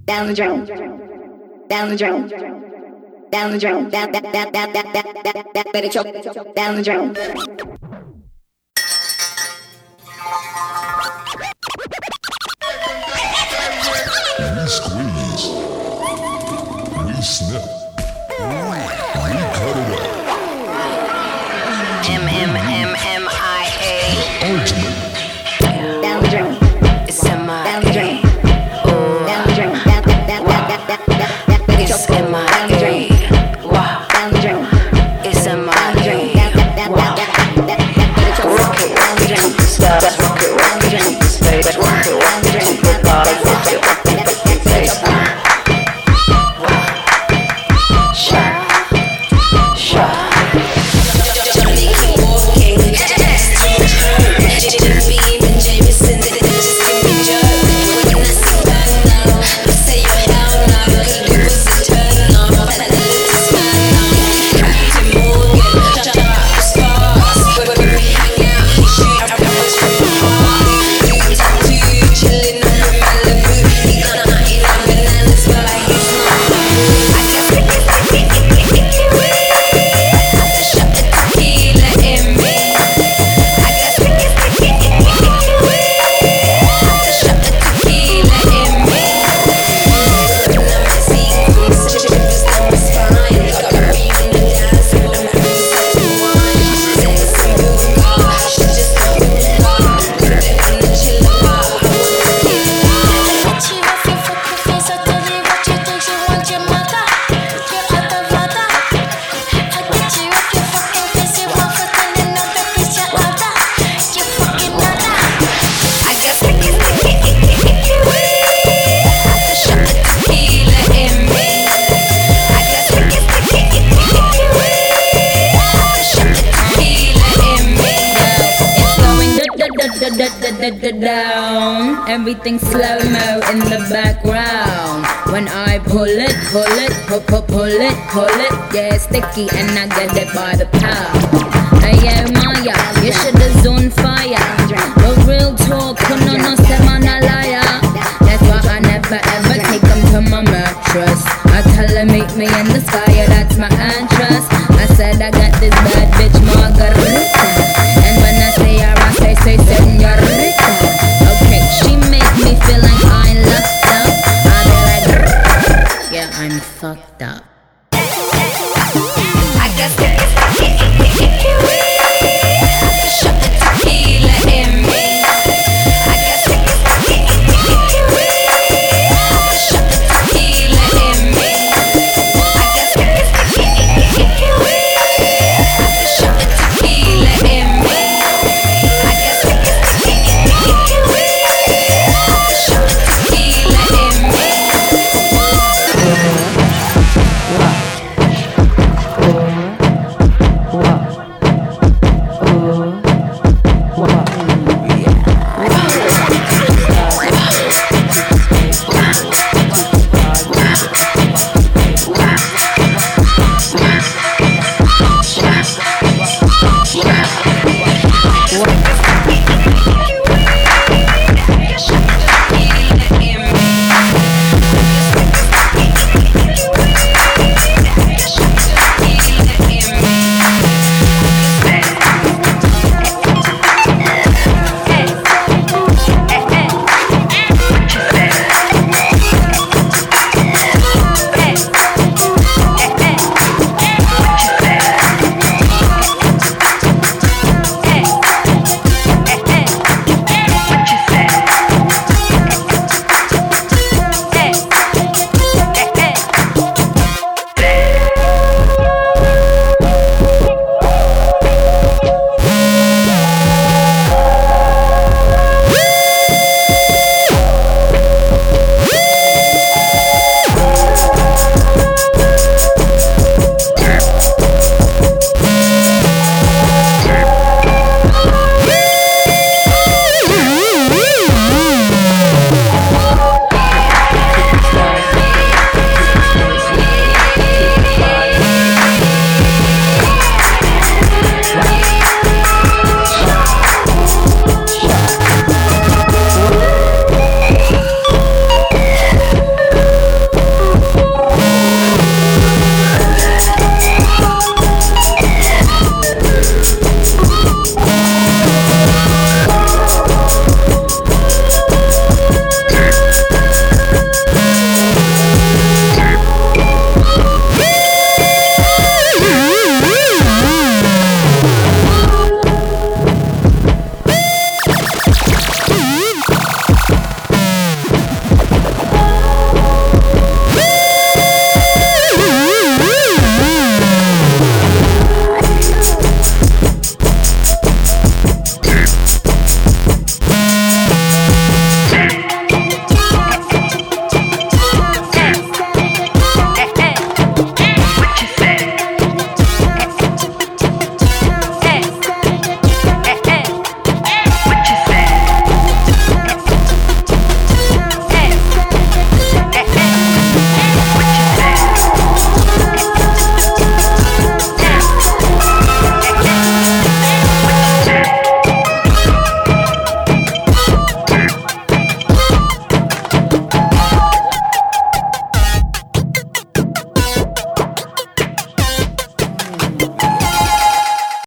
down the drain, down the drain, down the drain, down better choke, down the drain. We squeeze, we snip, we cut it up. MMMMIA. Ultimate. Down the drain, It's MIA. down the drain, down the drain, better It's choke, down the drain, MIA. Wow. down the drain, It's down the drain, MIA. better choke, down the drain, Stop. Rock it, rock it, keep the space. Rock it, rock it, keep the body. Rock it, rock it, keep the face. Down, everything slow-mo in the background. When I pull it, yeah, sticky and I get it by the pound. Hey yo Maya, you should've zone fire. But real talk, no step on a liar. That's why I never ever take them to my mattress. I tell her meet me in the sky, yeah, that's my address. I said I got this bad bitch Margarita, and when I say her, I say señorita. Okay, she make me feel like I locked up. I be like, yeah, I'm fucked up.